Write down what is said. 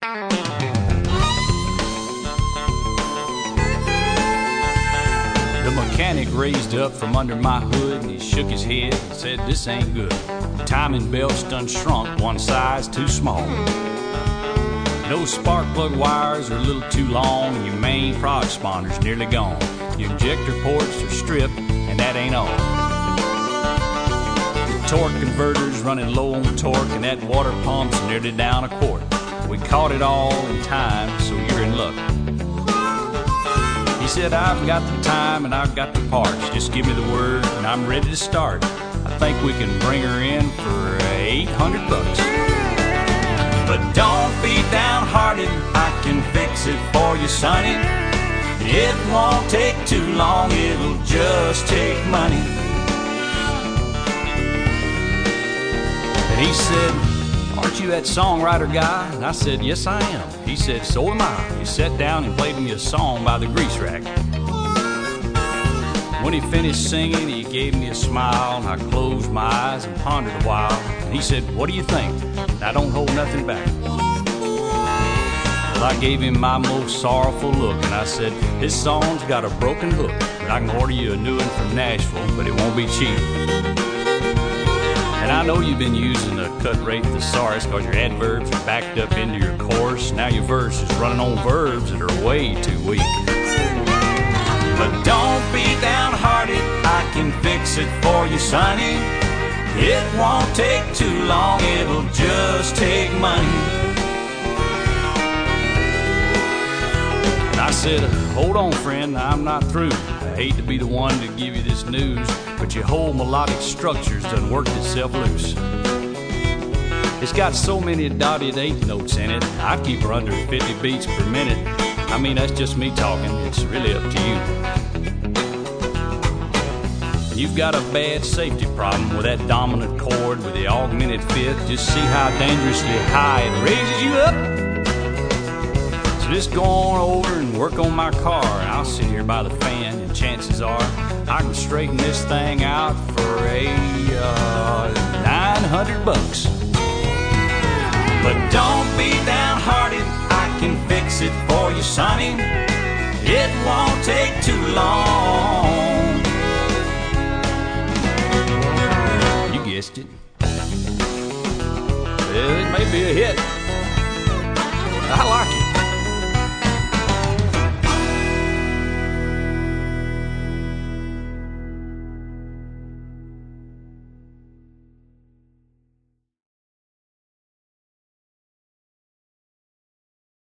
The mechanic raised up from under my hood and he shook his head and said, "This ain't good. The timing belt's done shrunk one size too small. Those spark plug wires are a little too long and your main prod sponder's nearly gone. Your injector ports are stripped and that ain't all. The torque converter's running low on torque and that water pump's nearly down a quart. We caught it all in time, so you're in luck." He said, "I've got the time and I've got the parts. Just give me the word and I'm ready to start. I think we can bring her in for $800. But don't be downhearted, I can fix it for you, sonny. It won't take too long, it'll just take money." And he said, "Aren't you that songwriter guy?" And I said, "Yes, I am." He said, "So am I." He sat down and played me a song by the Grease Rack. When he finished singing, he gave me a smile, and I closed my eyes and pondered a while. And he said, "What do you think?" And I don't hold nothing back. Well, I gave him my most sorrowful look, and I said, "This song's got a broken hook, but I can order you a new one from Nashville, but it won't be cheap. And I know you've been using a cut rate thesaurus because your adverbs are backed up into your chorus. Now your verse is running on verbs that are way too weak. But don't be downhearted, I can fix it for you, sonny. It won't take too long, it'll just take money." And I said, "Hold on, friend, I'm not through. I hate to be the one to give you this news, but your whole melodic structure's done worked itself loose. It's got so many dotted eighth notes in it, I'd keep her under 50 beats per minute. I mean, that's just me talking, it's really up to you. You've got a bad safety problem with that dominant chord with the augmented fifth. Just see how dangerously high it raises you up. So just go on over and work on my car, and I'll sit here by the fan, and chances are I can straighten this thing out for $900. But don't be downhearted, I can fix it for you, sonny. It won't take too long." You guessed it. Well, it may be a hit.